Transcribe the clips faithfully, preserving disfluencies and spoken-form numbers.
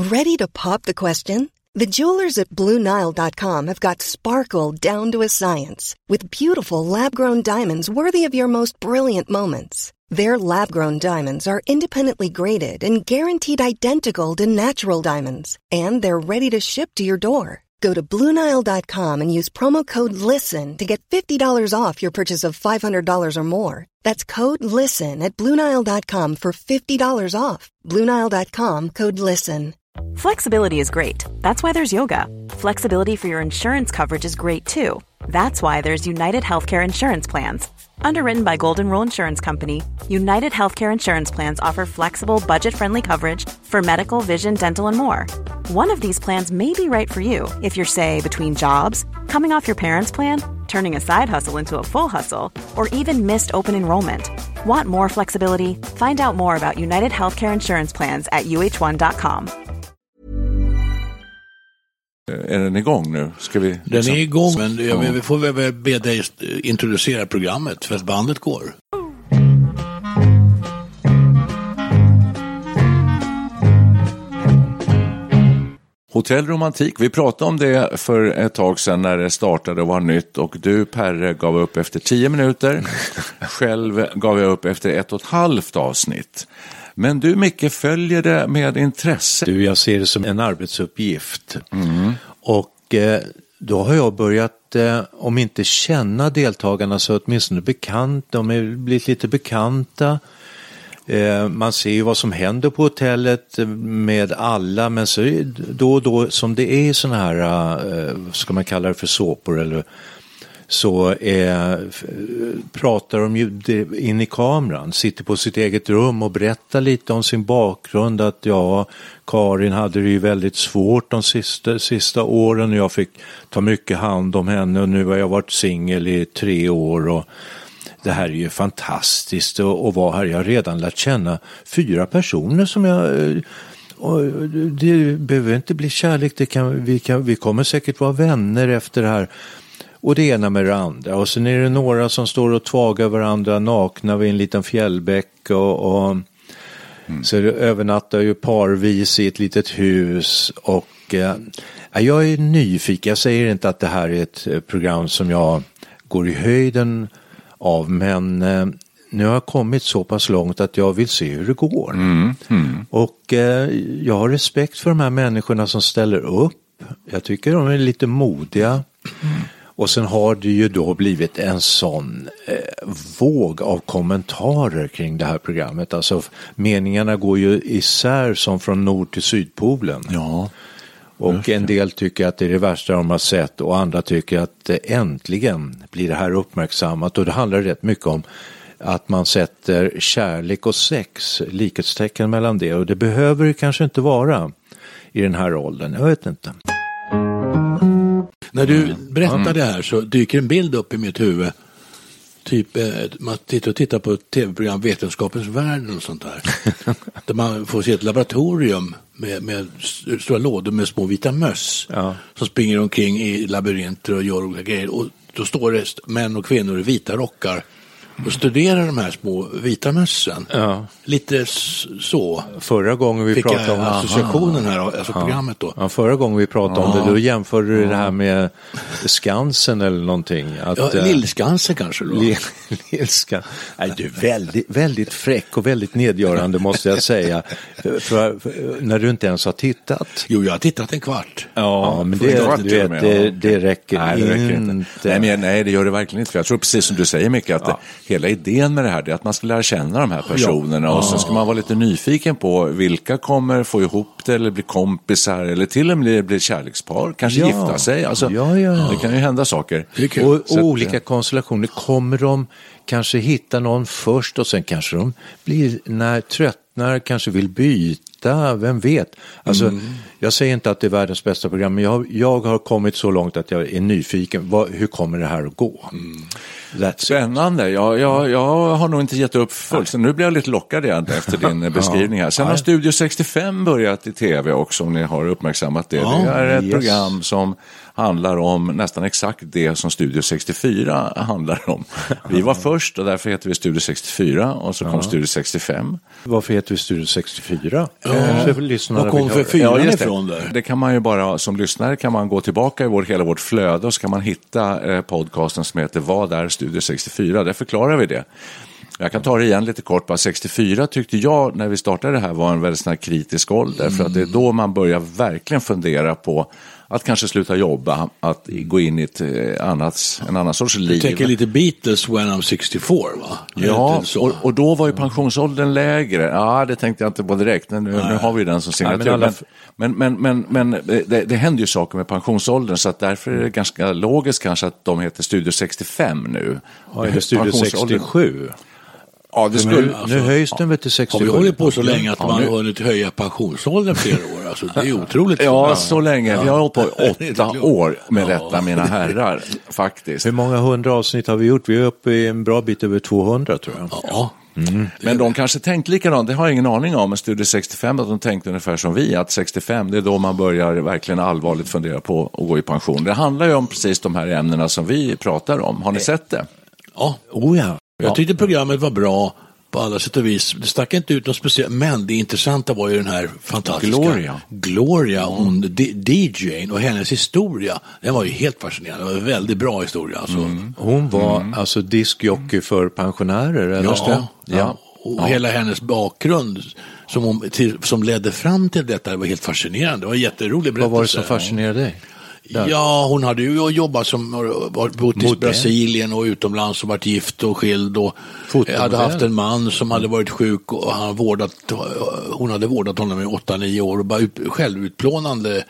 Ready to pop the question? The jewelers at Blue Nile dot com have got sparkle down to a science with beautiful lab-grown diamonds worthy of your most brilliant moments. Their lab-grown diamonds are independently graded and guaranteed identical to natural diamonds, and they're ready to ship to your door. Go to Blue Nile dot com and use promo code LISTEN to get fifty dollars off your purchase of five hundred dollars or more. That's code LISTEN at Blue Nile dot com for fifty dollars off. Blue Nile dot com, code LISTEN. Flexibility is great. That's why there's yoga. Flexibility for your insurance coverage is great too. That's why there's United Healthcare Insurance Plans. Underwritten by Golden Rule Insurance Company, United Healthcare Insurance Plans offer flexible, budget-friendly coverage for medical, vision, dental, and more. One of these plans may be right for you if you're, say, between jobs, coming off your parents' plan, turning a side hustle into a full hustle, or even missed open enrollment. Want more flexibility? Find out more about United Healthcare Insurance Plans at U H one dot com. Är den igång nu? Ska vi liksom... Den är igång, men ja, vi får väl be dig introducera programmet för att bandet går. Hotell Romantik, vi pratade om det för ett tag sedan när det startade och var nytt, och du, Perre, gav upp efter tio minuter. Själv gav jag upp efter ett och ett halvt avsnitt. Men du, Micke, följer det med intresse? Du, jag ser det som en arbetsuppgift. Mm. Och eh, då har jag börjat, eh, om inte känna deltagarna så åtminstone bekant. De är blivit lite bekanta. Eh, man ser ju vad som händer på hotellet med alla. Men så då och då, som det är såna här, eh, ska man kalla det för såpor eller... så eh, pratar de ju in i kameran, sitter på sitt eget rum och berättar lite om sin bakgrund, att ja, Karin hade det ju väldigt svårt de sista, sista åren och jag fick ta mycket hand om henne och nu har jag varit singel i tre år och det här är ju fantastiskt att vara här. Jag har redan lärt känna fyra personer som jag... Och det behöver inte bli kärlek, det kan, vi, kan, vi kommer säkert vara vänner efter det här. Och det ena med det andra. Och sen är det några som står och tvagar varandra nakna vid en liten fjällbäck. Och, och mm. så övernattar ju parvis i ett litet hus. Och eh, jag är nyfiken. Jag säger inte att det här är ett program som jag går i höjden av. Men eh, nu har jag kommit så pass långt att jag vill se hur det går. Mm. Mm. Och eh, jag har respekt för de här människorna som ställer upp. Jag tycker de är lite modiga. Mm. Och sen har det ju då blivit en sån eh, våg av kommentarer kring det här programmet. Alltså meningarna går ju isär som från nord till sydpolen. Ja. Och en del tycker att det är det värsta de har sett och andra tycker att eh, äntligen blir det här uppmärksammat. Och det handlar rätt mycket om att man sätter kärlek och sex, likhetstecken mellan det. Och det behöver det kanske inte vara i den här åldern, jag vet inte. När du berättar det här så dyker en bild upp i mitt huvud. Typ, eh, man tittar och tittar på ett tv-program, Vetenskapens värld och sånt där. Där man får se ett laboratorium med, med stora lådor med små vita möss. Ja. Som springer omkring i labyrinter och gör olika grejer. Och då står det män och kvinnor i vita rockar och studerar de här små vita mössen. Ja. Lite så. Förra gången vi fick pratade om associationen här, alltså ja. programmet då. Ja, förra gången vi pratade ja. om det, då jämförde du det här med Skansen eller någonting. Att, ja, Lillskansen kanske då. Lillskansen. Nej, du är väldigt, väldigt fräck och väldigt nedgörande måste jag säga. För, för, för, när du inte ens har tittat. Jo, jag har tittat en kvart. Ja, ja men det, du vet, med, det, ja. det räcker nej, det räcker inte. inte. Nej, men, nej, det gör det verkligen inte. För jag tror precis som du säger, Micke, att ja. det, hela idén med det här är att man ska lära känna de här personerna ja. och så ska man vara lite nyfiken på vilka kommer få ihop det eller bli kompisar eller till och med bli kärlekspar, kanske ja. gifta sig. Alltså, ja, ja, ja. det kan ju hända saker. Och, och olika att, konstellationer. Kommer de kanske hitta någon först och sen kanske de blir när tröttnar, kanske vill byta, vem vet. Alltså, mm. Jag säger inte att det är världens bästa program, men jag har, jag har kommit så långt att jag är nyfiken. Vad, hur kommer det här att gå? Mm. Spännande. Jag, jag, jag har nog inte gett upp fullt. Så nu blir jag lite lockad igen efter din beskrivning här. Sen har Studio sextiofem börjat i tv också, om ni har uppmärksammat det. Ja, det är ett yes. program som handlar om nästan exakt det som Studio sextiofyra handlar om. Vi var först och därför heter vi Studio sextiofyra och så kom ja. Studio sextiofem. Varför heter vi Studio sextiofyra? Ja. Vad kom för fyran ja, ifrån där? Det kan man ju bara, som lyssnare kan man gå tillbaka i vår, hela vårt flöde och så kan man hitta eh, podcasten som heter Vad är Studio sextiofyra? Där förklarar vi det. Jag kan ta det igen lite kort. Bara sextiofyra tyckte jag när vi startade det här var en väldigt sån här kritisk ålder. Mm. För att det är då man börjar verkligen fundera på att kanske sluta jobba, att gå in i ett annat, en annan sorts liv. Du tänker lite Beatles when I'm sextiofyra, va? Ja, och, och då var ju pensionsåldern lägre. Ja, det tänkte jag inte på direkt. Nu, nu har vi den som signatur. Nej, men, alla... men, men, men, men det, det händer ju saker med pensionsåldern så att därför är det ganska logiskt kanske att de heter Studio sextiofem nu. Ja, är det Studio sextiosju? Ja, det skulle, nu, alltså, nu höjs den väl till sextiosju. Har vi hållit på så länge att ja, man nu... har hunnit höja pensionsåldern flera år? Alltså, det är otroligt. Ja, så länge. Ja. Vi har hållit på åtta år med detta, ja. Mina herrar, faktiskt. Hur många hundra avsnitt har vi gjort? Vi är uppe i en bra bit över tvåhundra, tror jag. Ja. Mm. Men de kanske tänkte likadant, det har jag ingen aning om, med Studio sextiofem, att de tänkte ungefär som vi, att sextiofem, det är då man börjar verkligen allvarligt fundera på att gå i pension. Det handlar ju om precis de här ämnena som vi pratar om. Har ni sett det? Ja, oh ja. Jag tyckte programmet var bra på alla sätt och vis. Det stack inte ut något speciellt, men det intressanta var ju den här fantastiska Gloria, Gloria hon D J:n och hennes historia. Den var ju helt fascinerande. Det var en väldigt bra historia. Alltså. Mm. Hon var mm. alltså diskjockey för pensionärer, eller? Ja, ja. ja. Och ja. Hela hennes bakgrund som, hon, till, som ledde fram till detta, det var helt fascinerande. Det var en jätterolig berättelse. Vad var det som fascinerade dig? Där. Ja, hon hade ju jobbat som bott i Brasilien och utomlands och varit gift och skild och Fotomodell. Hade haft en man som hade varit sjuk och han vårdat, hon hade vårdat honom i åtta nio år och bara ut, självutplånande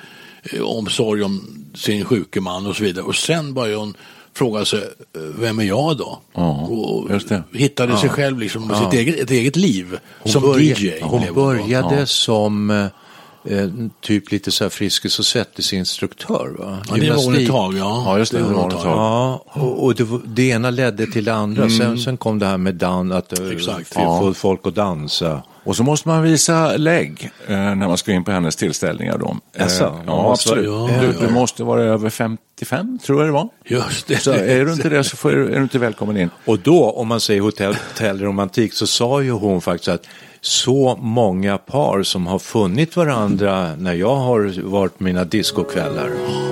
omsorg om sin sjuke man och så vidare. Och sen började hon fråga sig, vem är jag då? Ja, och just det. Hittade ja. sig själv liksom med ja. sitt eget, ett eget liv hon som började, D J. Hon började ja. som Eh, typ lite så här Friskis och Svettis-instruktör, va? Ja, det var hon ett tag, ja. Ja, just det, det var ett tag. Ja, och, och det, det ena ledde till det andra. Mm. Sen, sen kom det här med dan, att Exakt. få ja. folk att dansa. Och så måste man visa lägg eh, när man ska in på hennes tillställningar då. Eh, ja, ja, absolut. Ja, du, du måste vara över femtiofem, tror jag det var. Just det. Så är du inte det så får, är du inte välkommen in. Och då, om man säger hotell, hotellromantik, så sa ju hon faktiskt att så många par som har funnit varandra när jag har varit mina discokvällar.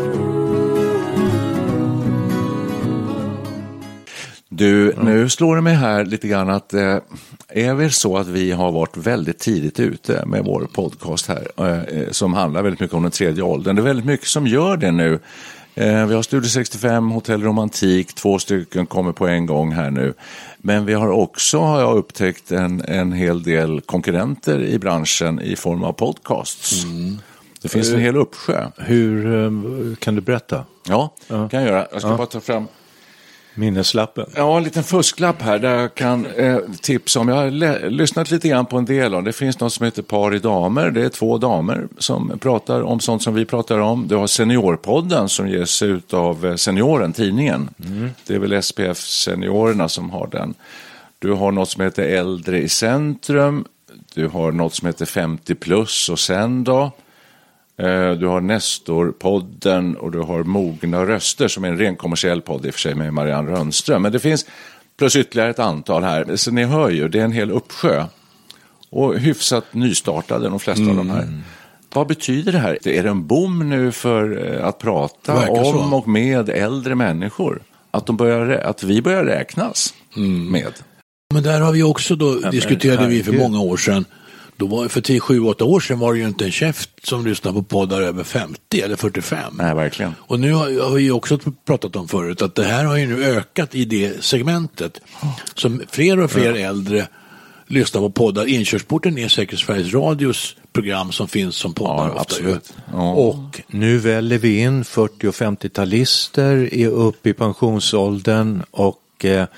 Du, nu slår det mig här lite grann att eh, är väl så att vi har varit väldigt tidigt ute med vår podcast här eh, som handlar väldigt mycket om den tredje åldern. Det är väldigt mycket som gör det nu. Eh, vi har Studio sextiofem, Hotell Romantik, två stycken kommer på en gång här nu. Men vi har också, har jag upptäckt, en, en hel del konkurrenter i branschen i form av podcasts. Mm. Det finns en hel uppsjö. Hur kan du berätta? Ja, ja. kan jag göra. Jag ska ja. bara ta fram minneslappen. Ja, en liten fusklapp här där jag kan eh, tipsa om. Jag har le- lyssnat lite grann på en del av. Det finns något som heter Par i damer. Det är två damer som pratar om sånt som vi pratar om. Du har Seniorpodden som ges ut av Senioren, tidningen. Mm. Det är väl S P F Seniorerna som har den. Du har något som heter Äldre i centrum. Du har något som heter femtio plus och sen då. Du har Nestor-podden och du har Mogna röster som är en ren kommersiell podd i och för sig med Marianne Rönnström. Men det finns plus ytterligare ett antal här. Så ni hör ju, det är en hel uppsjö. Och hyfsat nystartade de flesta mm. av de här. Vad betyder det här? Är det en boom nu för att prata om och med äldre människor? Att, de börjar, att vi börjar räknas mm. med? Men där har vi också då, ja, diskuterade men, vi för många år sedan. Då var, för tio, sju, åtta år sedan var det ju inte en käft som lyssnar på poddar över femtio eller fyrtiofem. Nej, verkligen. Och nu har, har vi också pratat om förut att det här har ju nu ökat i det segmentet. Som fler och fler ja. äldre lyssnar på poddar. Inkörsporten är säkert Sveriges Radios program som finns som poddar. Ja, absolut. Ja. Och nu väljer vi in fyrtio- och femtio-talister är upp i pensionsåldern och eh,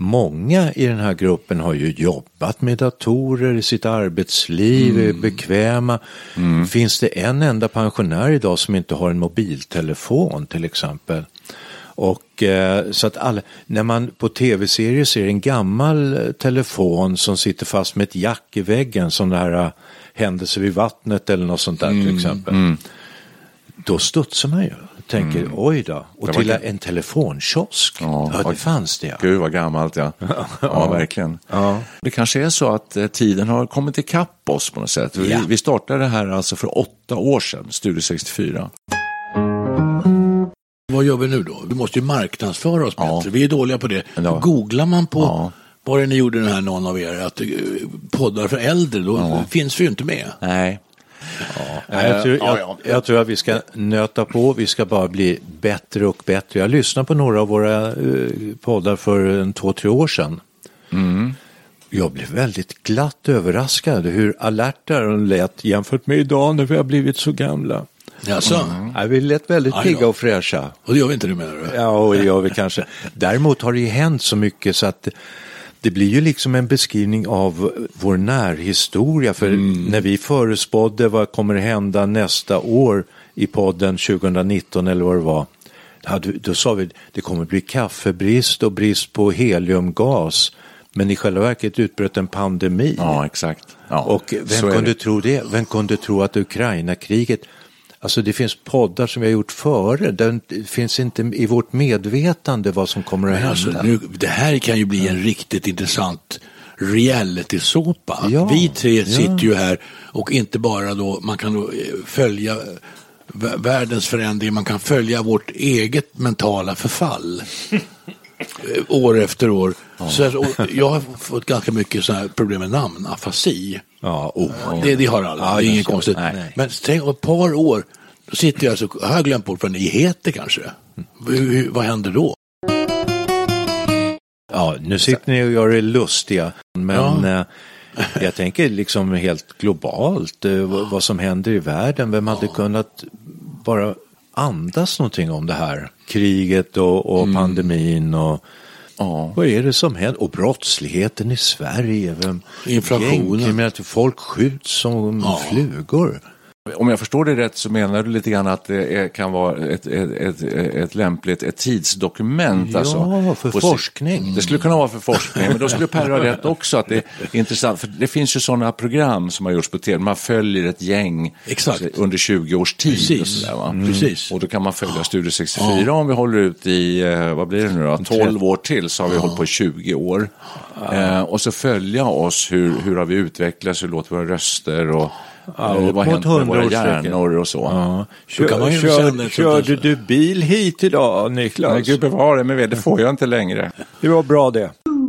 många i den här gruppen har ju jobbat med datorer i sitt arbetsliv, mm. är bekväma. Mm. Finns det en enda pensionär idag som inte har en mobiltelefon till exempel? Och eh, så att alla, när man på tv-serier ser en gammal telefon som sitter fast med ett jack i väggen, som det här händelser vid vattnet eller något sånt där mm. till exempel. Mm. Då studsar man ju. Tänker, mm. oj då. Och till en telefonkiosk. Ja, ja, det fanns det. Ja. Gud vad gammalt, ja. Ja, ja verkligen. Ja. Det kanske är så att eh, tiden har kommit ikapp oss på något sätt. Vi, ja. vi startade det här alltså för åtta år sedan, Studio sextiofyra. Vad gör vi nu då? Vi måste ju marknadsföra oss ja. bättre. Vi är dåliga på det. Ja. Googlar man på ja. vad det ni gjorde den här, någon av er, att poddar för äldre, då ja. finns vi ju inte med. Nej. Ja, jag, tror, jag, jag tror att vi ska nöta på, vi ska bara bli bättre och bättre. Jag lyssnade på några av våra uh, poddar för en två, tre år sedan. Mm. Jag blev väldigt glatt överraskad hur alerta de lät jämfört med idag när vi har blivit så gamla. Jaså? Mm. Ja, vi lät väldigt pigga och fräscha. Och det gör vi inte, det menar du? Ja, och det gör vi kanske. Däremot har det ju hänt så mycket så att det blir ju liksom en beskrivning av vår närhistoria. För mm. när vi förespådde vad kommer hända nästa år i podden tjugonitton eller vad det var. Då, då sa vi det kommer bli kaffebrist och brist på heliumgas. Men i själva verket utbröt en pandemi. Ja, exakt. Ja, och vem kunde tro det? Vem kunde tro att Ukraina-kriget... Alltså det finns poddar som vi har gjort före. Det finns inte i vårt medvetande vad som kommer att hända. Alltså, nu, det här kan ju bli en riktigt intressant reality-såpa. Ja, vi tre ja. sitter ju här och inte bara då, man kan då följa världens förändring, man kan följa vårt eget mentala förfall. År efter år. Ja. Så jag har fått ganska mycket så här problem med namn, afasi. Ja, oh, det, det har alla, ja, det är inget konstigt. Nej. Men tänk om ett par år, då sitter jag så, har jag glömt bort vad ni heter kanske. Mm. Vad händer då? Ja, nu sitter ni och gör det lustiga, men ja. eh, jag tänker liksom helt globalt, eh, vad som händer i världen. Vem hade ja. kunnat bara andas någonting om det här? Kriget och, och mm. pandemin och ja. vad är det som händer? Och brottsligheten i Sverige. Vem, inflationen. Folk skjuts som ja. flugor. Om jag förstår det rätt så menar du lite grann att det är, kan vara ett, ett, ett, ett lämpligt ett tidsdokument. Ja, alltså, för forskning. Det skulle kunna vara för forskning, men då skulle Per ha rätt också att det är intressant. För det finns ju sådana program som har gjorts på tv. Man följer ett gäng Exakt. under tjugo års tid. Precis. Och, sådär, va? Mm. Precis. Och då kan man följa Studio sextiofyra ja. om vi håller ut i, vad blir det nu då? tolv år till, så har vi ja. hållit på i tjugo år. Ja. Eh, och så följa oss, hur, hur har vi utvecklats, hur låter våra röster och ja, det var hänt med våra hjärnor och så. Ja. Kör, kan man ju kör, körde du bil hit idag, Niklas? Nej, gud bevare, men det får jag inte längre. Det var bra det.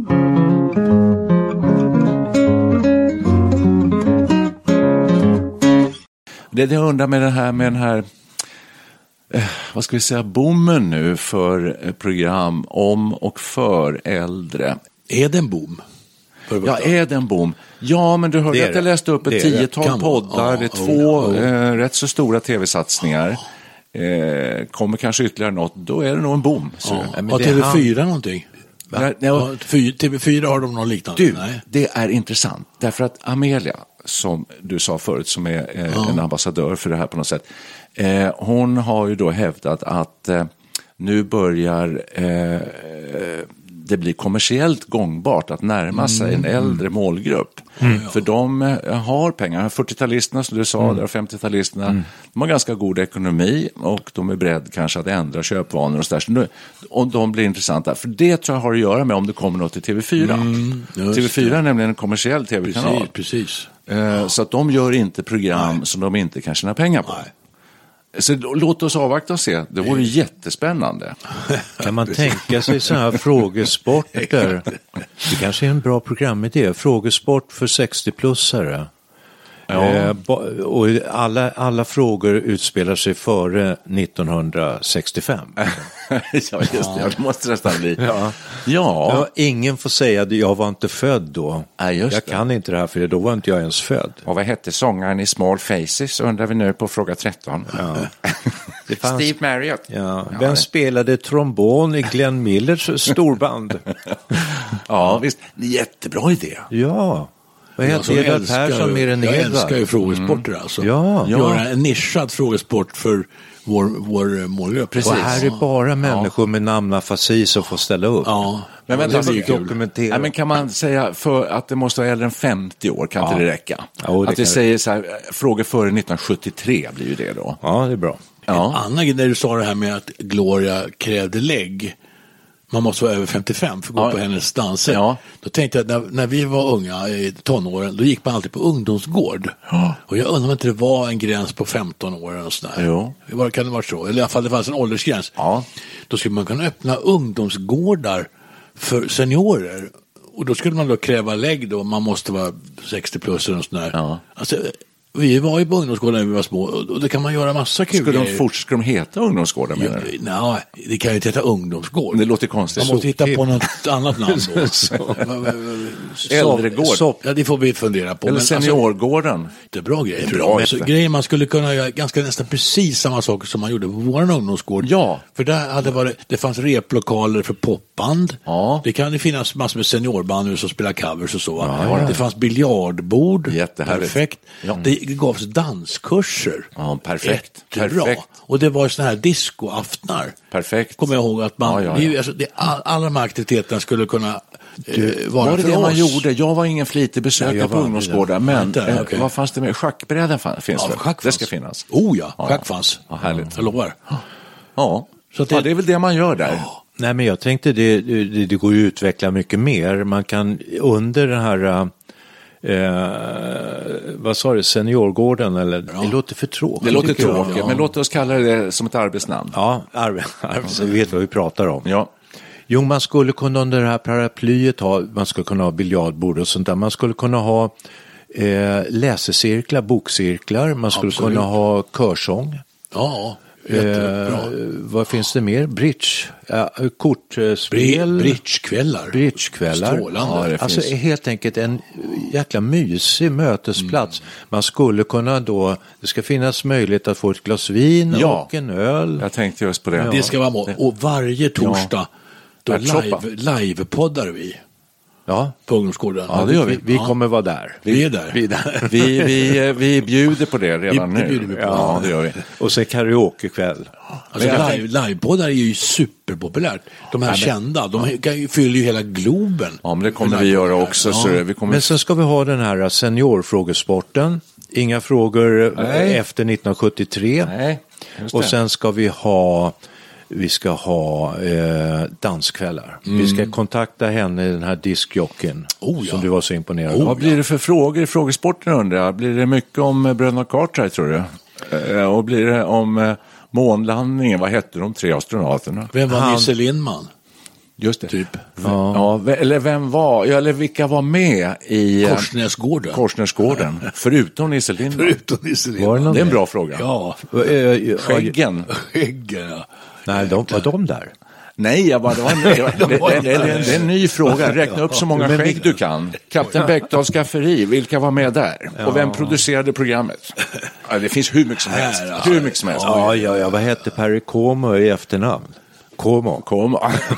Det jag undrar med den här, med den här eh, vad ska vi säga, boomen nu för program om och för äldre. Är det en boom? Ja, är det en boom? Ja, men du hörde att jag läste upp ett tiotal poddar, ja, det är två ja, ja. Eh, rätt så stora tv-satsningar. Eh, kommer kanske ytterligare något, då är det nog en boom. Så. Ja. Har T V fyra han... någonting? Nej, nej, T V fyra har de någon liknande? Du, nej. Det är intressant, därför att Amelia, som du sa förut, som är eh, ja. en ambassadör för det här på något sätt, eh, hon har ju då hävdat att eh, nu börjar eh, det blir kommersiellt gångbart att närma sig en äldre målgrupp. Mm. För de har pengar. fyrtiotalisterna som du sa, mm. där femtiotalisterna, mm. de har ganska god ekonomi och de är beredda kanske att ändra köpvanor och sådär. Och de blir intressanta. För det tror jag har att göra med om det kommer något till T V fyra. Mm, T V fyra är nämligen en kommersiell tv-kanal. Precis, precis. Eh, så att de gör inte program Nej. som de inte kan tjäna pengar på. Nej. Så låt oss avvakta och se. Det vore jättespännande. Kan man tänka sig sådana här frågesporter? Det kanske är en bra programidé. Frågesport för sextio-plussare. Ja. Eh, och alla, alla frågor utspelar sig före nittonhundrasextiofem. Ja, just det. Ja, det måste nästan bli. Ja. Ja. Ja, ingen får säga att jag var inte född då. Ja, just jag det. kan inte det här, för då var inte jag ens född. Och vad hette sångaren i Small Faces, undrar vi nu på fråga tretton. Ja. Det fanns... Steve Marriott. Ja. Vem ja, det... spelade trombon i Glenn Millers storband? Ja, visst. Jättebra idé. Ja. Vad heter Alltså, Edvard älskar- Persson mer än Jag Edvard? älskar ju frågesporter alltså. Ja. Göra en nischad frågesport för vår, vår målgrupp. Precis. Och här är bara människor med namnafasi som får ställa upp. Ja. Men Ja, vänta, det blir så- kul. dokumentera. Nej, men kan man säga för att det måste vara äldre än femtio år, kan inte det räcka? Jo, det att vi kan säger så här, frågor före nittonhundrasjuttiotre blir ju det då. Ja, det är bra. Ja. Anna, när du sa det här med att Gloria krävde lägg, man måste vara över femtiofem för att gå Ja. på hennes danser. Ja. Då tänkte jag, när, när vi var unga i tonåren, då gick man alltid på ungdomsgård. Och jag undrar om inte det var en gräns på femton år eller sådär. Jo. Det var, kan det vara så? Eller i alla fall det fanns en åldersgräns. Ja. Då skulle man kunna öppna ungdomsgårdar för seniorer. Och då skulle man då kräva lägg då, man måste vara sextio plus eller sådär. Ja. Alltså, vi var ju på ungdomsgården när vi var små och det kan man göra massa kul Skulle de, grejer. fort, ska de heta ungdomsgårdar, Ja, menar du? nej, det kan ju inte heta ungdomsgård. Det låter konstigt. Man måste hitta på något annat namn då. Äldregård. Sopp, ja, det får vi fundera på. Eller Men alltså, seniorgården. det är bra grejer. Bra, Bra, inte. alltså, grejer man skulle kunna göra ganska nästan precis samma saker som man gjorde på vår ungdomsgård. Ja. För där hade varit, det fanns replokaler för popband. Ja. Det kan ju finnas massor med seniorband nu som spelar covers och så. Va? Det fanns biljardbord. Jättehärligt. Perfekt. Ja. Det gavs danskurser. Ja, perfekt. Jättebra. Perfekt. Och det var sådana här discoaftnar. Perfekt. Kommer jag ihåg att man, Ja, ja, ja. Det, är ju- alltså, det, all, alla de här aktiviteterna skulle kunna eh, vara Var det för det oss. man gjorde? Jag var ingen flitig Nej, besökare jag på var ungdomsgårdar, aldrig där. men Inte, eh, okej. vad fanns det med? Schackbrädan fann- finns Ja, väl? schack Det fanns. ska finnas. Oh ja, Ja. schack fanns. Ja, härligt. Jag lovar. Ja, Så att det... det- ja, det är väl det man gör där. Nej, men jag tänkte det, det, det går ju att utveckla mycket mer. Man kan under den här, eh, vad sa du, seniorgården eller? Det låter för tråkigt. Det låter tycker jag. tråkigt, Ja. men låt oss kalla det som ett arbetsnamn. Ja, arv, arv, så vi vet vad vi pratar om. Ja. Jo, man skulle kunna under det här paraplyet ha, man skulle kunna ha biljardbord och sånt där. Man skulle kunna ha eh, läsecirklar, bokcirklar. Man skulle Absolut. kunna ha körsång. Ja, jättebra. Eh, vad finns det mer? Bridge, eh, kortspel. Bri- Bridgekvällar. Bridgekvällar. Strålande. Ja, det Alltså finns. helt enkelt en jäkla mysig mötesplats. Mm. Man skulle kunna då, det ska finnas möjlighet att få ett glas vin Ja. och en öl. Jag tänkte just på det. Det ska vara mål. Och varje torsdag då Ärtsoppa. live, livepoddar vi Ja, på ungdomsgården. Ja, det gör vi. vi, vi kommer vara där. Vi är där. Vi är där. Vi, vi, vi bjuder på det redan Vi- det nu. bjuder vi på. Ja, det gör vi. Och sen karaokekväll. Alltså, Men jag live, livepoddar är ju superpopulärt. De här kända, de kan ju, fyller ju hela Globen. Ja, men det kommer vi göra också. Så Ja. vi kommer... Men sen ska vi ha den här seniorfrågesporten. Inga frågor Nej. efter nittonhundrasjuttiotre. Nej, just det. Och sen ska vi ha vi ska ha eh, danskvällar. Vi ska kontakta henne, den här diskjocken Oh, ja. som du var så imponerad Vad av. blir det för frågor i frågesporten, undrar jag? Blir det mycket om eh, bröderna Cartwright, tror du? Eh, Och blir det om eh, månlandningen? Vad hette de tre astronauterna? Vem var Han- Nisse Lindman? Just det. Typ. Ja, ve- eller vem var, ja, eller vilka var med i eh, Korsnäsgården. Korsnäsgården? Förutom Nisse Lindman. Förutom Nisse Var det Lindman. någon Det är en mer? bra fråga. Ja. Eh, eh, Skäggen? Skäggen, ja. Nej, de, var de där? Nej, jag bara, det, var en, det, var- det, det, det, det, är en- det är en ny fråga. Räkna upp så många Men skägg du kan. Kapten Bäckdahls skafferi, vilka var med där? Och vem producerade programmet? Ja, det finns hur mycket som helst. Här, alltså. Hur mycket som helst. Ja, ja, ja, vad hette Perry Como i efternamn? Como. Kom.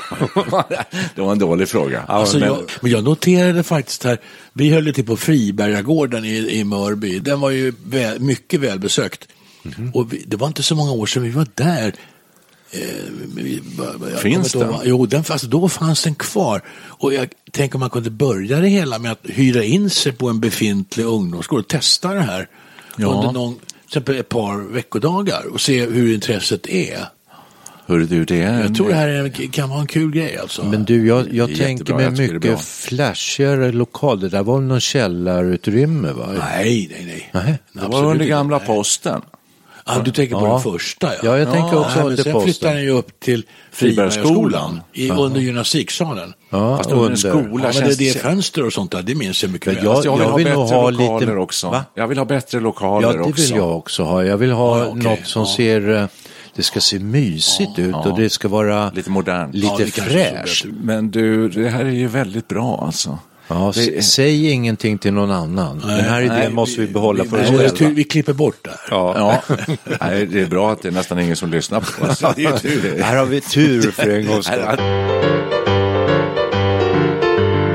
Det var en dålig fråga. Alltså, men, jag, men jag noterade faktiskt här, vi höll till på Fribergagården i, i Mörby. Den var ju väl, mycket välbesökt. Mhm. Och vi, det var inte så många år sedan vi var där. Eh, vi, jag Finns kommer inte den? ihåg- Jo, den, alltså, då fanns den kvar. Och jag tänker om man kunde börja det hela med att hyra in sig på en befintlig ungdomsgård och testa det här Ja. under någon, till exempel ett par veckodagar och se hur intresset är. hörru du, det är en... Jag tror det här är, en- kan vara en kul grej alltså. Men du, jag, jag Det är tänker jättebra, mig jag tycker det är bra. mycket flashigare lokal. Det där var någon källarutrymme, va? Nej, nej, nej. Nej. Det var Absolut under inte. gamla posten. Ah, du tänker på Ja. den första, ja. Ja, jag tänker också men till sen posten. flyttade den ju upp till Fribergsskolan i, under gymnastiksalen. Ja, Fast under en under. skola Ja, men det, känns det är fönster och sånt där, det minns jag mycket Ja, väl. jag- Fast jag vill jag ha vill bättre nog ha lokaler lite- också. Va? Jag vill ha bättre lokaler Ja, det också. vill jag också ha. Jag vill ha Ja, okej. något som Ja. ser, eh, det ska se mysigt ut och det ska vara Lite modernt. lite Ja, det kanske ser fräscht. bättre ut. Men du, det här är ju väldigt bra alltså. Ja, Det är- s- säg ingenting till någon annan. Den här idén nej, måste vi behålla för oss Nej, det är själva. tur- vi klipper bort det här. Ja. Ja, nej, det är bra att det är nästan ingen som lyssnar på oss. Det är tur det. Här har vi tur för en gångs skull.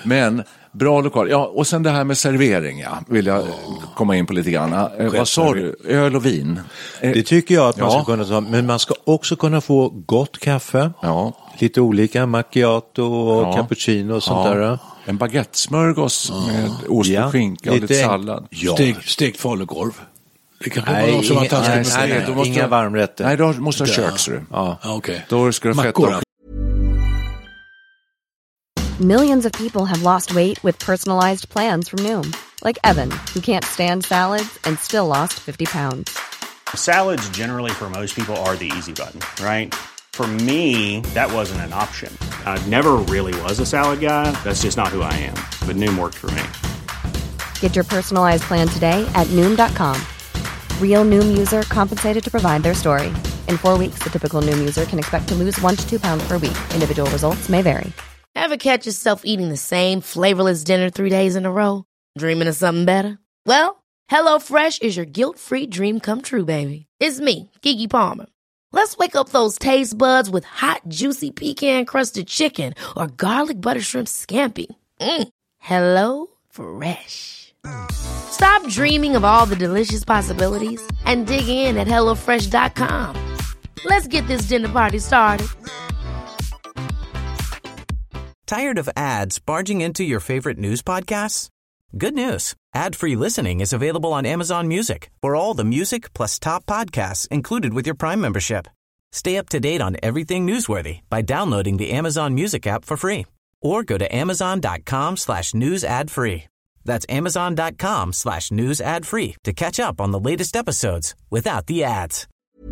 Men bra lokal. Ja, och sen det här med servering, ja, vill jag komma in på lite grann. Eh, vad sa du? Öl och vin? Eh, Det tycker jag att man ja. ska kunna ta, men man ska också kunna få gott kaffe. Ja. Lite olika, macchiato och Ja. cappuccino och sånt Ja. där. En baguettesmörgås med ost och Ja, skinka och lite lite enk- sallad. Ja. Stek, stekt falukorv. Det kanske var Nej, någon som var inga, taskig nej, med nej, det. nej, då måste inga jag- varmrätter. Nej, då måste du ha Där. kök, ser du. Ja. Ja, okej. Då ska du fetta Mackor, upp. Millions of people have lost weight with personalized plans from Noom. Like Evan, who can't stand salads and still lost fifty pounds. Salads generally for most people are the easy button, right? For me, that wasn't an option. I never really was a salad guy. That's just not who I am. But Noom worked for me. Get your personalized plan today at Noom dot com. Real Noom user compensated to provide their story. In four weeks, the typical Noom user can expect to lose one to two pounds per week. Individual results may vary. Ever catch yourself eating the same flavorless dinner three days in a row? Dreaming of something better? Well, HelloFresh is your guilt-free dream come true, baby. It's me, Keke Palmer. Let's wake up those taste buds with hot, juicy pecan-crusted chicken or garlic butter shrimp scampi. Mm. Hello Fresh. Stop dreaming of all the delicious possibilities and dig in at hello fresh dot com. Let's get this dinner party started. Tired of ads barging into your favorite news podcasts? Good news. Ad-free listening is available on Amazon Music for all the music plus top podcasts included with your Prime membership. Stay up to date on everything newsworthy by downloading the Amazon Music app for free or go to amazon dot com slash news ad free. That's amazon dot com slash news ad free to catch up on the latest episodes without the ads.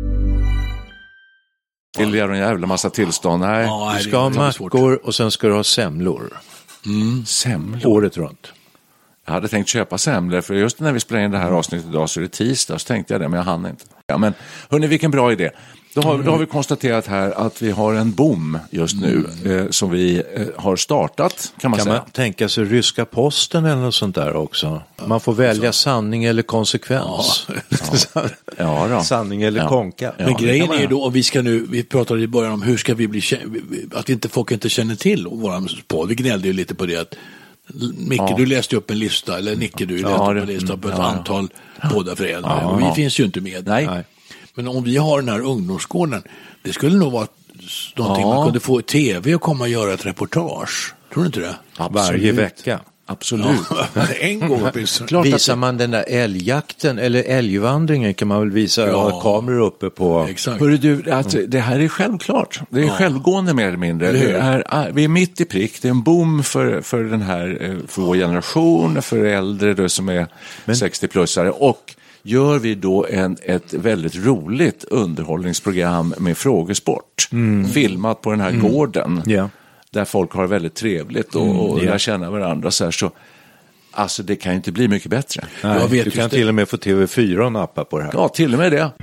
Vill vi göra en jävla massa tillstånd? Nej. Ja, Du det ska ha är svårt. mackor och sen ska du ha semlor. Semlor. Året runt. Jag hade tänkt köpa semlor, för just när vi spelar in det här avsnittet idag så är det tisdag, så tänkte jag det, men jag hann inte. Ja, men hörni, vilken bra idé. Då har, då har vi konstaterat här att vi har en boom just nu eh, som vi eh, har startat, kan man Kan säga. man tänka sig ryska posten eller något sånt där också? Man får välja sanning eller konsekvens. Ja, då. Sanning eller Ja. konka. Ja, Men det grejen kan man är ju göra. då, om vi ska nu, vi pratade i början om hur ska vi bli, kä- att inte folk inte känner till våran podd. Vi gnällde ju lite på det att Micke, Ja. du läste upp en lista, eller Nicke, du läste Ja, upp det- en lista på ett ja, ja. antal poddar för äldre. Ja, och vi ja. finns ju inte med. Nej. Nej. Men om vi har den här ungdomsgården, det skulle nog vara någonting Ja. man kunde få i tv och komma och göra ett reportage. Tror du inte det? Varje vecka. Absolut. en gång åtminstone. Klart att Visar man den där älgjakten eller älgvandringen kan man väl visa Ja. och ha kameror uppe på. Exakt. Hörru du, alltså, det här är självklart. Det är Ja. självgående mer eller mindre. Eller hur? Det är, ah, vi är mitt i prick. Det är en boom för, för den här, eh, för vår generation, för äldre då, som är sextio-plussare. Och gör vi då en, ett väldigt roligt underhållningsprogram med frågesport. Filmat på den här gården. Ja. Där folk har väldigt trevligt och, och ja. lär känna varandra. Så, här, så alltså, det kan ju inte bli mycket bättre. Nej, Jag vet du just kan det. till och med få T V fyra att nappa på det här. Ja, till och med det.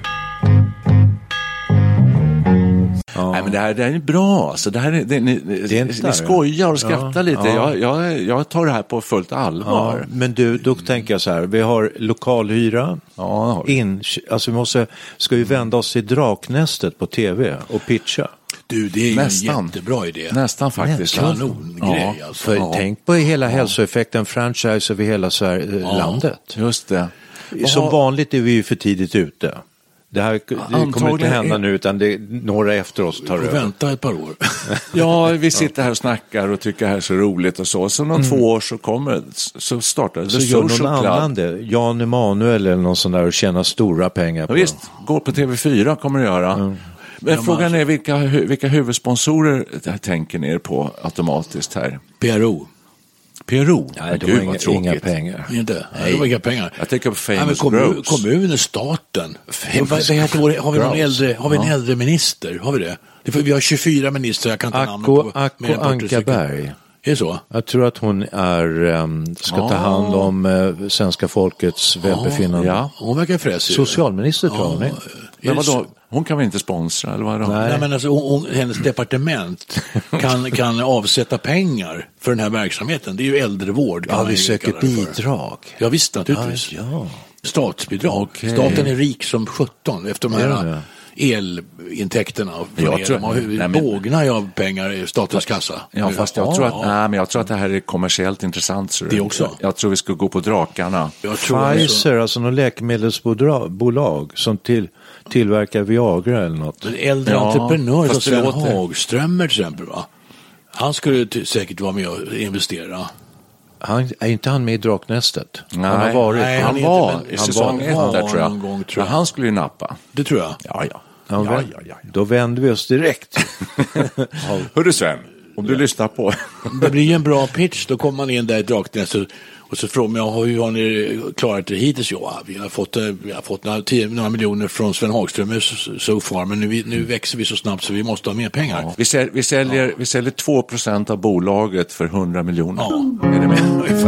Nej, men det här, det här är bra. Alltså, det här är, det, ni, Det är inte ni där, skojar och skrattar ja. lite. Ja. Jag, jag, jag tar det här på fullt Ja, allvar. men du, då tänker jag så här, vi har lokalhyra, Ja, det har vi. in, alltså vi måste, ska ju vända oss till Draknästet på T V och pitcha. Du, det är ju Nästan. en jättebra idé. Nästan faktiskt. Kanongrej Ja. alltså. För Ja. tänk på hela hälsoeffekten, franchise över hela Sverige, landet. Just det. Som Vad- vanligt är vi ju för tidigt ute. Det här det kommer inte Antagligen hända är- nu, utan det är några efter oss tar Får över. vänta ett par år. Ja, vi sitter här och snackar och tycker det här är så roligt och så. Så om någon två år så kommer, så startar det. Så The gör någon Social Club. annan det, Jan Emanuel eller någon sån där och tjänar stora pengar på Ja, visst, går på T V fyra kommer det göra. Men frågan är vilka, hu- vilka huvudsponsorer där tänker ni er på automatiskt här? P R O. P R O? Nej, de Gud, har vad inga, tråkigt. inga pengar. Inte? Nej. Det var inga pengar. Jag tänker på Nej, men Famous kommun, Gross. kommunen, staten. Vad, vad heter vår, har vi någon Gross. äldre, har vi en Ja. äldre minister? Har vi det? det får, vi har tjugofyra ministrar, jag kan inte namnen Acko, på. Acko mer än ett par, tre stycken. Ankarberg. Är det så? Jag tror att hon är, um, ska ta Ja. hand om uh, svenska folkets välbefinnande. Ja. Hon verkar fräsig. Socialminister tror jag hon är. Men vadå? Hon kan väl inte sponsra, eller vadå? Nej. Nej, men alltså, hon, hon, hennes departement kan, kan avsätta pengar för den här verksamheten. Det är ju äldrevård. kan Ja, man vi ju söker kalla det för. bidrag. Ja, visst naturligtvis. Ja. Statsbidrag. Okej. Staten är rik som sjutton efter de här Ja, ja. elintäkterna. Jag tror, man nej, men, bågnar ju av pengar i statens kassa. Ja, fast jag, ja, tror att, ja. nej, men jag tror att det här är kommersiellt intressant. Så det också. Jag, jag tror vi ska gå på drakarna. Jag tror Pfizer, alltså något läkemedelsbolag som till, tillverkar Viagra eller något. En äldre Ja, entreprenör som fast det Sven låter- Hagströmer till exempel, va? Han skulle ty- säkert vara med och investera. Han, är inte han med i Draknästet? Nej, han har varit. nej, han, han är inte, var men i han säsong var- ett var där tror jag. någon gång, tror Men jag. han skulle ju nappa. Det tror jag. Ja, ja. Ja, ja, väl, ja, ja, ja. Då vänder vi oss direkt. Hörru Sven, om du lyssnar på. Det blir ju en bra pitch, då kommer man in där i Draknäs och, och så frågar man, hur har ni klarat det hittills? Ja, vi har fått, eh, vi har fått några, tio, några miljoner från Sven Hagström so, so far, men nu, nu växer vi så snabbt så vi måste ha mer pengar. Ja. Vi, säl, vi, säljer, ja. vi säljer två procent av bolaget för hundra miljoner. Ja. Är det med?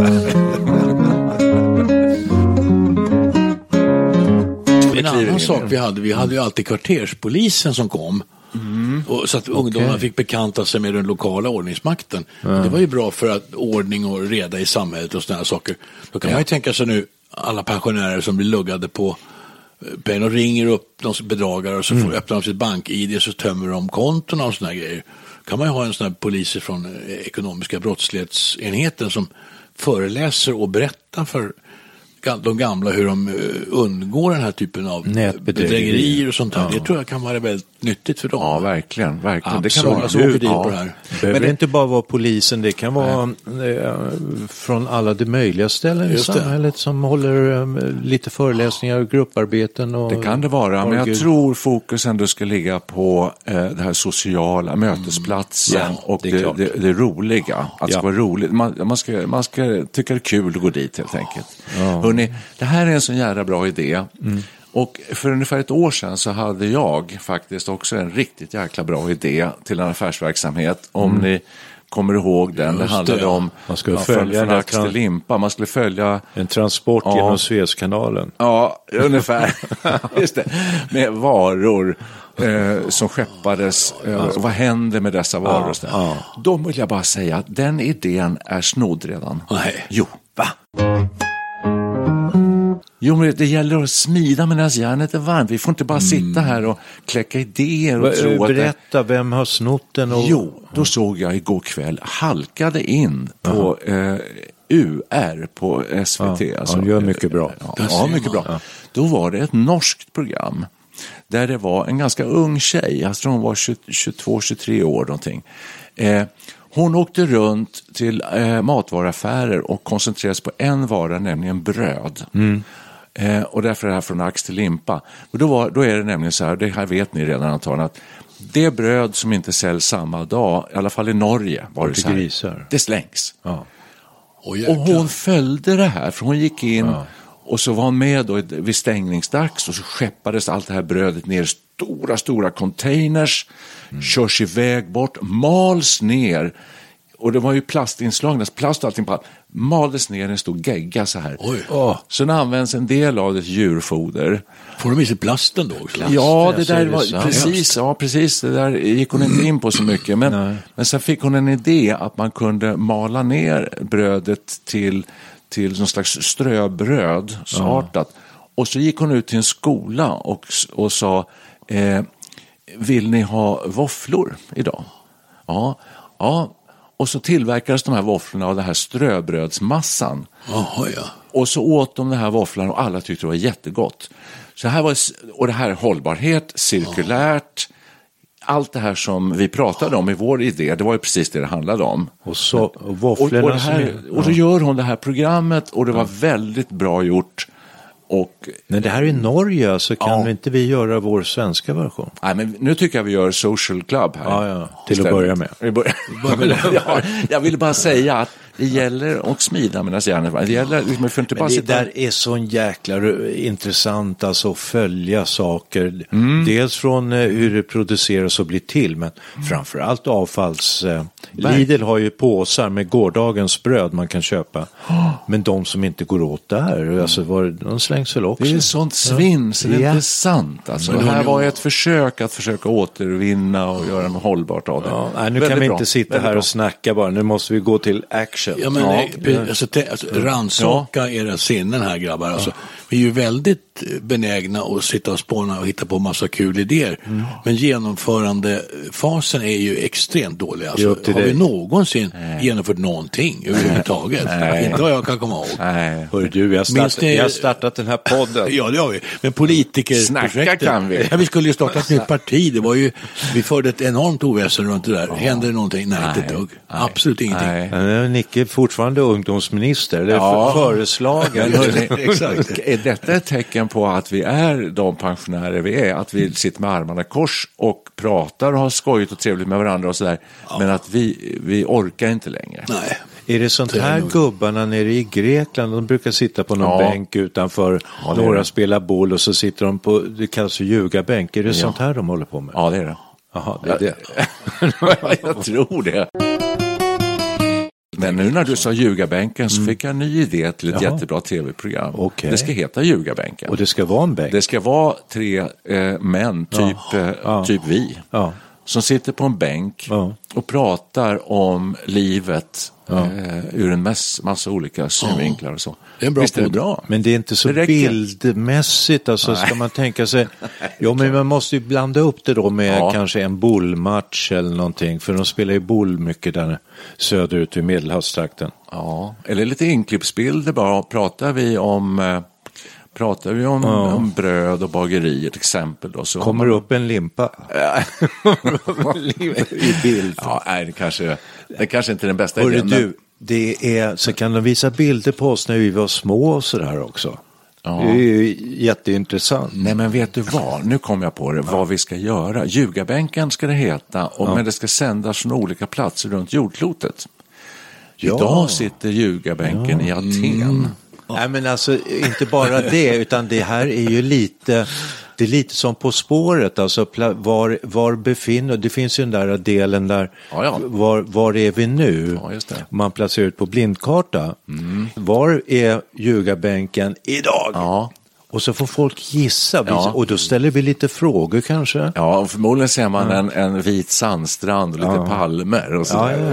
En annan sak vi hade, vi hade ju alltid kvarterspolisen som kom. Mm. Och så att ungdomarna okay. fick bekanta sig med den lokala ordningsmakten. Mm. Det var ju bra för att ordning och reda i samhället och sådana saker. Då kan ja. man ju tänka sig nu alla pensionärer som blir luggade på pengar och ringer upp de bedragare och så mm. får öppna sitt bank-I D så tömmer de kontona och sådana grejer. Kan man ju ha en sån här polis från ekonomiska brottslighetsenheten som föreläser och berättar för de gamla hur de undgår den här typen av bedrägerier och sånt här. Ja. Det tror jag kan vara väldigt nyttigt för dem. Ja, verkligen. verkligen. Det kan vara alltså, åker dit ja. på det här. Det behöver inte bara vara polisen, det kan vara eh, från alla de möjliga ställen i samhället som håller eh, lite föreläsningar och grupparbeten. Och det kan det vara, men jag Gud. tror fokus ändå ska ligga på eh, det här sociala mötesplatsen mm. ja, och det, det, det, det roliga. Att ja. det ska vara roligt. Man, man, ska, man ska tycka det är kul att gå dit helt enkelt. Ja. Hörrni, det här är en sån jävla bra idé. Mm. Och för ungefär ett år sedan så hade jag faktiskt också en riktigt jäkla bra idé till en affärsverksamhet. Om mm. ni kommer ihåg den. Just det handlade det. om man skulle ja, följa från, från Ax till Limpa. Man skulle följa en transport ja. genom Suezkanalen. Ja, ungefär. Just det. Med varor eh, som skeppades. Eh, vad händer med dessa varor? Ja. Ja. Då vill jag bara säga att den idén är snodd redan. Nej. Jo, va? Jo, men det gäller att smida medan järnet är varmt. Vi får inte bara sitta här och kläcka idéer och Va, tro att berätta, det... vem har snott den? Och... Jo, då såg jag igår kväll, halkade in på eh, U R på S V T. Ja, alltså, han gör mycket bra. Ja, ja mycket bra. Ja. Då var det ett norskt program där det var en ganska ung tjej, jag tror hon var tjugotvå tjugotre år någonting. Eh, Hon åkte runt till eh, matvaruaffärer och koncentrerades på en vara, nämligen bröd. Mm. Eh, och därför är det här från Ax till Limpa. Och då, var, då är det nämligen så här, det här vet ni redan antagligen, att det bröd som inte säljs samma dag, i alla fall i Norge, var det så här, det slängs. Ja. Och, och hon följde det här, för hon gick in ja. och så var hon med då vid stängningsdags och så skeppades allt det här brödet ner i stora, stora containers, mm. körs iväg bort, mals ner. Och det var ju plastinslag, plast och allting på, maldes ner en stor gegga så här. Oj. Oh. Sen används en del av det djurfoder. Får de i sig plasten då? Plast, ja, det där var precis, ja, precis. Det där gick hon inte in på så mycket. Men, men sen fick hon en idé att man kunde mala ner brödet till, till någon slags ströbröd, så artat. Och så gick hon ut till en skola och, och sa, eh, vill ni ha våfflor idag? Ja, ja. Och så tillverkades de här våfflorna av den här ströbrödsmassan. Jaha, ja. Och så åt de det här våfflorna och alla tyckte det var jättegott. Så här var, och det här är hållbarhet, cirkulärt, allt det här som vi pratade om i vår idé, det var ju precis det det handlade om. Och så och våfflorna och, och, här, är, och då gör hon det här programmet och det var väldigt bra gjort. Och, men det här är Norge, så kan ja. inte vi göra vår svenska version? Nej, men nu tycker jag vi gör Social Club här. Ja, ja. Till att börja med. ja, jag vill bara säga att det gäller att smida medan järnet. Det gäller liksom, för inte bara men det sitta... där är så jäkla intressant, alltså att följa saker. Mm. Dels från eh, hur det produceras och blir till, men mm. framförallt avfalls... Eh, Lidl har ju påsar med gårdagens bröd man kan köpa. Oh. Men de som inte går åt där, mm. alltså var, de slängs väl också. Det är sånt svinn, så det är ja. inte sant. Alltså, det här var ett försök att försöka återvinna och göra något hållbart av det. Ja, nej, nu väldigt kan vi bra. inte sitta väldigt här bra. och snacka bara. Nu måste vi gå till action. Ja, men ja, nej, alltså, te, alltså, rannsaka ja. era sinnen här, grabbar. Alltså, vi är ju väldigt väldigt benägna att sitta och spåna och hitta på massa kul idéer. Mm. Men genomförandefasen är ju extremt dålig. Alltså, har vi dig. någonsin Nej. genomfört någonting överhuvudtaget? Nej. Inte vad jag kan komma ihåg. Nej. Hör du, vi har, startat, det... vi har startat den här podden. Ja, det har vi. Men politikerprojektet. kan vi. Ja, vi skulle ju starta ett nytt parti. Det var ju, vi förde ett enormt oväsen runt det där. Ja. Händer det någonting? Nej, Nej. inte ett dugg. Absolut ingenting. Nej. Nicke är fortfarande ungdomsminister. Det är ja. föreslagen. Exakt. Är detta ett tecken på att vi är de pensionärer vi är? Att vi sitter med armarna kors och pratar och har skojigt och trevligt med varandra och sådär. Ja. Men att vi, vi orkar inte längre. Nej. Är det sånt här gubbarna nere i Grekland? De brukar sitta på någon ja. bänk utanför. Ja, några spelar boll och så sitter de på, det kallas för ljugarbänk. Är det ja. sånt här de håller på med? Ja, det är det. Jaha, det är det. Jag tror det. Men nu när du sa ljugarbänken så fick jag en ny idé till ett Jaha. jättebra tv-program. Okay. Det ska heta ljugarbänken. Och det ska vara en bänk? Det ska vara tre eh, män, typ, ja. Eh, ja. typ vi, ja. som sitter på en bänk ja. och pratar om livet ja. eh, ur en mass, massa olika synvinklar och så. Det är bra. Visst är det bra? Men det är inte så bildmässigt. Alltså Nej. ska man tänka sig... Jo, men man måste ju blanda upp det då med ja. kanske en bollmatch eller någonting. För de spelar ju boll mycket där söderut i Medelhavstrakten. Ja, eller lite inklippsbilder bara. Pratar vi om... Eh, Pratar vi om, ja. om bröd och bagerier till exempel då, så kommer man... upp en limpa i bild. Ja, nej, det kanske det kanske inte är den bästa idén. Du, det är så kan de visa bilder på oss när vi var små och så där också. Ja. Det är ju jätteintressant. Nej, men vet du vad? Nu kom jag på det, ja. vad vi ska göra. Ljugarbänken ska det heta, och, ja. men det ska sändas från olika platser runt jordklotet. Ja. Idag sitter ljugarbänken ja. i Aten. Mm. Nej, men alltså inte bara det, utan det här är ju lite, det är lite som På spåret, alltså var, var befinner, det finns ju den där delen där, ja, ja. Var, var är vi nu? Ja, just det. Man placerar ut på blindkarta. Mm. Var är ljugarbänken idag? Ja. Och så får folk gissa, ja. och då ställer vi lite frågor kanske. Ja, och förmodligen ser man ja. en, en vit sandstrand och lite ja. palmer och så. Ja, ja.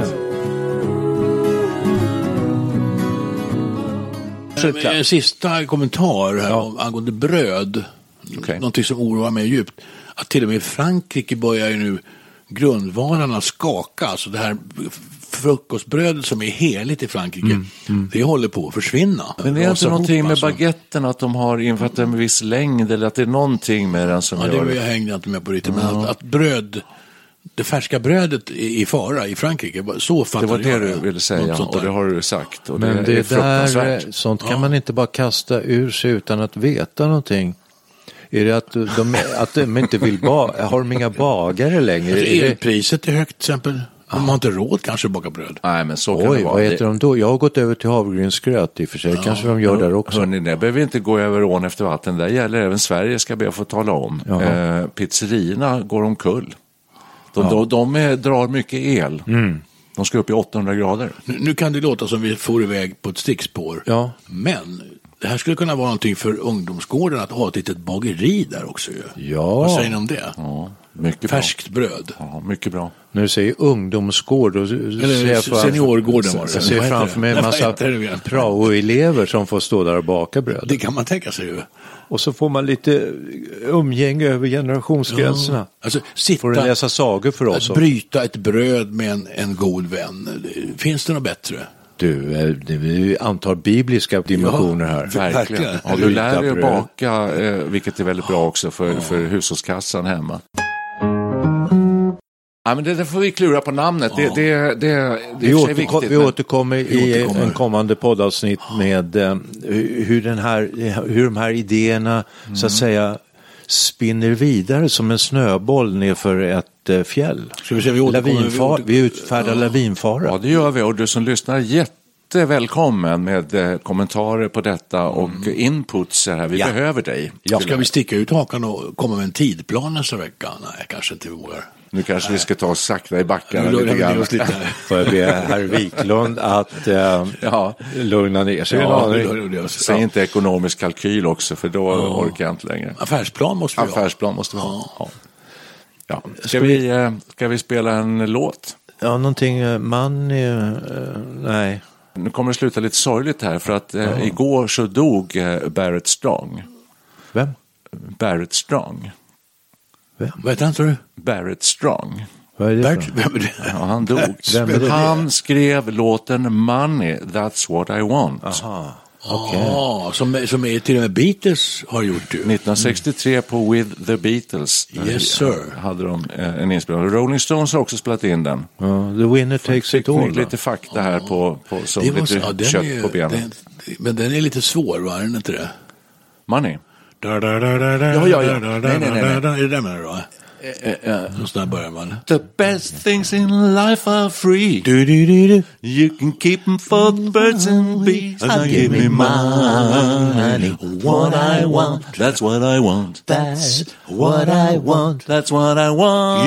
En sista kommentar här ja. angående bröd. Okay. Någonting som oroar mig djupt. Att till och med i Frankrike börjar ju nu grundvalarna skaka. Alltså det här frukostbrödet som är heligt i Frankrike, mm. Mm. det håller på att försvinna. Men det är inte någonting ihop, med alltså. baguetten att de har infört en viss längd, eller att det är någonting med den som ja, gör det? Ja, det hängde inte med på riktigt. Mm. Men att, att bröd... Det färska brödet är i fara i Frankrike. Så fattar det var det jag du ville säga, och det har du sagt. Och men det, det är fruktansvärt. Där, sånt kan ja. man inte bara kasta ur sig utan att veta någonting. Är det att de, att de inte vill ba, har de inga bagare längre? Alltså, elpriset är högt till exempel. De har inte råd kanske att baka bröd. Nej, men så kan Oj, det vara. Vad heter de då? Jag har gått över till havregrynsgröt i och för sig. Ja. Kanske de gör där också. Hörrni, det behöver inte gå över ån efter vatten. Där gäller även Sverige, ska jag få tala om. Eh, pizzerierna går omkull. De, ja. de, de är, drar mycket el. Mm. De ska upp i åttahundra grader. Nu, nu kan det låta som vi får iväg på ett stickspår. Ja. Men det här skulle kunna vara någonting för ungdomsgården att ha ett litet bageri där också. Ju. Ja. Vad säger ni om det? Ja, mycket färskt bra. bröd. Ja, mycket bra. När du säger ungdomsgård, då ser jag framför, seniorgården var det. Jag ser framför mig en massa prao-elever som får stå där och baka bröd. Det kan man tänka sig ju. Och så får man lite umgänge över generationsgränserna. Ja. Alltså, sitta, får du läsa sagor för oss. Att bryta ett bröd med en, en god vän. Finns det något bättre? Du, vi antar bibliska dimensioner här. Ja, verkligen. Och du lär dig att baka, vilket är väldigt bra också för, för hushållskassan hemma. Ja, men det, det får vi klura på namnet. Ja. Det, det, det, det vi, är återkom, viktigt, vi men... återkommer i återkommer. en kommande poddavsnitt med eh, hur, den här, hur de här idéerna mm. så att säga spinner vidare som en snöboll nerför ett eh, fjäll. Ska vi, se, vi, Lavinfar, vi utfärdar ja. lavinfara. Ja, det gör vi. Och du som lyssnar, jättevälkommen med eh, kommentarer på detta och mm. inputs här. Vi ja. behöver dig. Ja. Ska vi sticka ut hakan och komma med en tidplan nästa vecka? Nej, kanske inte vågar. Nu kanske Nej. vi ska ta oss sakta i backarna lite grann. Får jag be herr Wiklund att äh, ja. lugna ner sig. Ja, ja. Säg inte ekonomisk kalkyl också, för då ja. orkar jag inte längre. Affärsplan måste vi Affärsplan ha. Måste vi ha. Ja. Ja. Ska, vi, äh, ska vi spela en låt? Ja, någonting man... Äh, nej. Nu kommer det sluta lite sorgligt här, för att äh, ja. igår så dog äh, Barrett Strong. Vem? Barrett Strong. Vad heter han, tror du? Barrett Strong. Vad är det Bert, för? vem är det? Ja, han dog. Vem är det? Han skrev låten Money, That's What I Want. Aha, okej. Ja, som, som är till och med Beatles har gjort ju. nittonhundrasextiotre på With the Beatles. Yes, sir. Hade de eh, en inspelning. Rolling Stones har också spelat in den. Ja, the winner takes it Fick all. lite fakta här på, på som Det var lite så- ja, den kött är- på benen. den- Men den är lite svår, var den inte det? Money. Ja, ja, ja. Nej, nej, nej, nej. Är det där med det då? Så snabbt börjar man. The best things in life are free. Du, du, du, du. You can keep them for the birds and bees. Now give me money, what I want. That's what I want. That's what I want. That's what I want.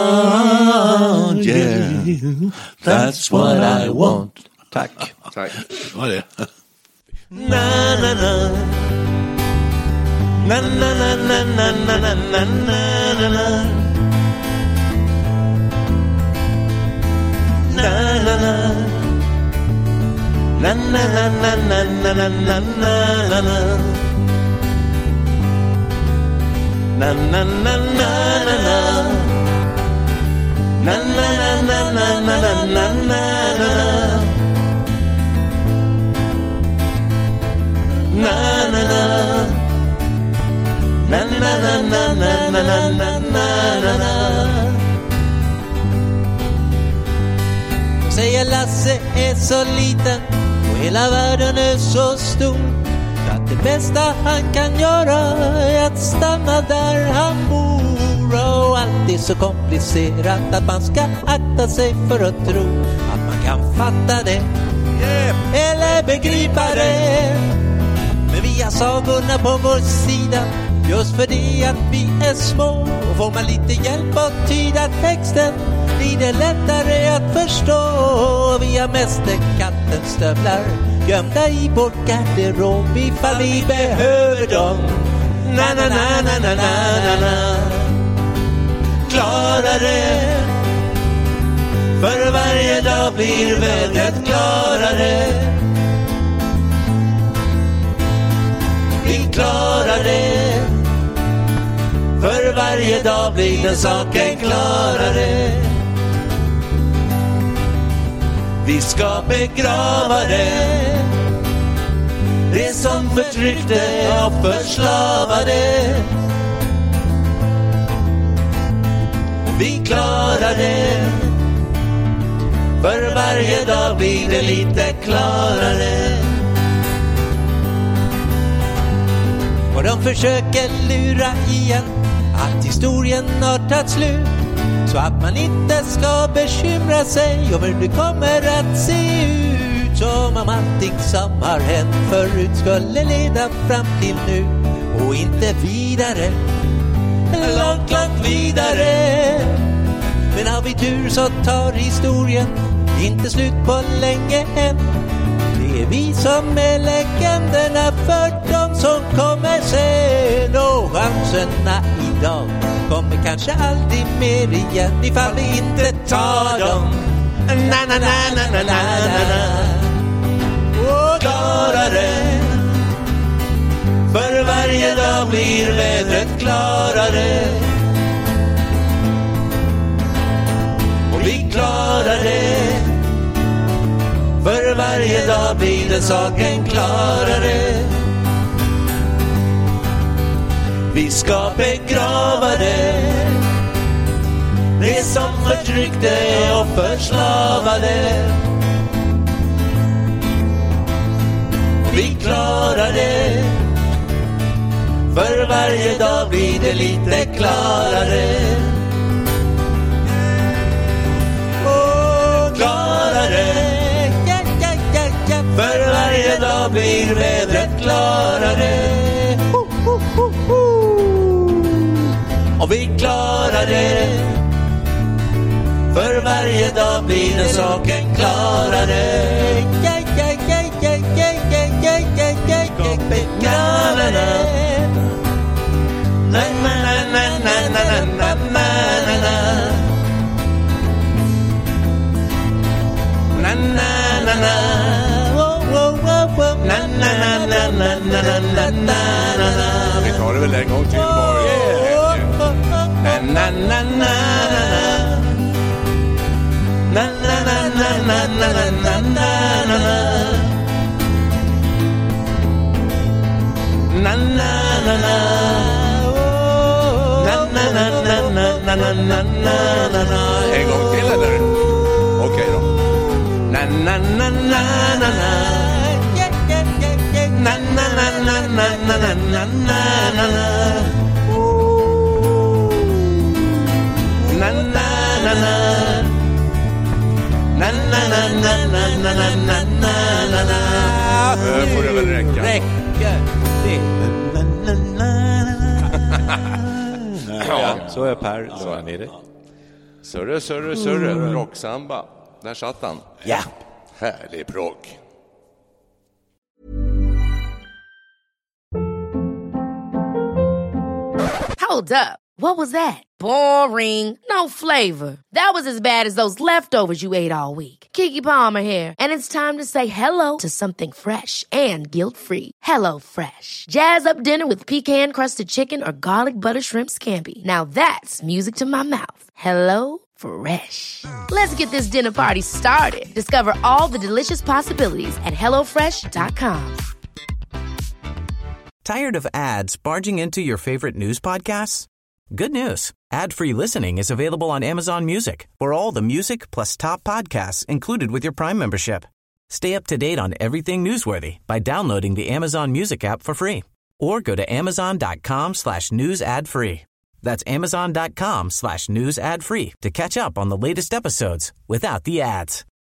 Yeah, yeah. That's what I want. Tack. Tack. Vad är det? Na na na. Na na na na na na na na na na. Na na na. Na na na na na na na na na na. Na na na na na na. Na na na na na na na na na. Na na na. Na na na na na na na na na na. Säger Lasse är så liten och hela världen är så stor, att det bästa han kan göra är att stanna där han bor. Och allt är så komplicerat att man ska akta sig för att tro att man kan fatta det eller begripa det. Men vi har sagorna på vår sida, just för det att vi är små. Och får man lite hjälp att tyda texten blir det lättare att förstå. Vi har mästerkattens stövlar gömda i vår garderob ifall vi behöver dem. Na na na na na na na na. Klarare, för varje dag blir vädret klarare. Vi klarar det, för varje dag blir den saken klarare. Vi ska begrava det, det som förtryckte och förslavade. Vi klarar det, för varje dag blir det lite klarare. Och de försöker lura igen att historien har tagit slut, så att man inte ska bekymra sig över hur det kommer att se ut. Som om allting som har hänt förut skulle leda fram till nu och inte vidare, långt, långt vidare. Men har vi tur så tar historien inte slut på länge än. Det är vi som är legenderna för de som kommer sen. Och chanserna idag kommer kanske aldrig mer igen ifall vi inte tar dem. Na na na na na na na. Och klarare, för varje dag blir vädret klarare. Och vi klarar det, för varje dag blir den saken klarare. Vi ska begrava det, det som förtryckte och förslavade. Vi klarar det, för varje dag blir det lite klarare. Och klarare, för varje dag blir vädret klarare. Och vi klarar det, för varje dag blir den saken klarare. Begrava det. Na na na na na na na na. Na na na na. Na na na na na na na na na na. Vi tar det väl en gång till bara. Yeah. Na na na na na. Na na na na na na na na na. Na na na na. Na na na na na na na na na. En gång till eller? Okej då. Na na na na na na. Na na na na na na na na na. Na na na na. Na na na na na na na na na na. Får det väl räcka? Räcker det? Na na na na. Ja, så är Per. Så är ni det. Sörre, sörre, sörre. Mm. Rocksamba. Där satt han. Ja. Härlig progg. Hold up. What was that? Boring. No flavor. That was as bad as those leftovers you ate all week. Keke Palmer here, and it's time to say hello to something fresh and guilt-free. Hello Fresh. Jazz up dinner with pecan-crusted chicken or garlic butter shrimp scampi. Now that's music to my mouth. Hello Fresh. Let's get this dinner party started. Discover all the delicious possibilities at hello fresh dot com. Tired of ads barging into your favorite news podcasts? Good news. Ad-free listening is available on Amazon Music for all the music plus top podcasts included with your Prime membership. Stay up to date on everything newsworthy by downloading the Amazon Music app for free or go to amazon.com slash news ad free. That's amazon.com slash news ad free to catch up on the latest episodes without the ads.